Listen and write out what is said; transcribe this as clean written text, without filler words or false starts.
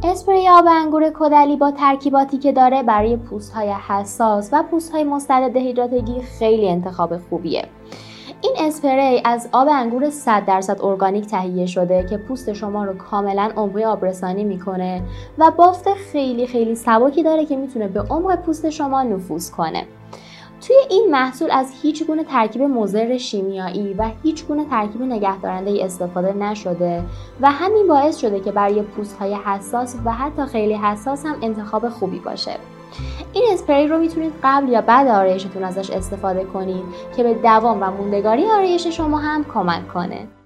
اسپری آب انگور کدلی با ترکیباتی که داره برای پوست‌های حساس و پوست‌های مستعد دهیدراتگی خیلی انتخاب خوبیه. این اسپری از آب انگور 100% ارگانیک تهیه شده که پوست شما رو کاملا عمقی آبرسانی میکنه و بافت خیلی خیلی سبکی داره که میتونه به عمق پوست شما نفوذ کنه. توی این محصول از هیچ گونه ترکیب مضر شیمیایی و هیچ گونه ترکیب نگهدارنده استفاده نشده و همین باعث شده که برای پوست‌های حساس و حتی خیلی حساس هم انتخاب خوبی باشه. این اسپری رو میتونید قبل یا بعد آرایشتون ازش استفاده کنید که به دوام و موندگاری آرایش شما هم کمک کنه.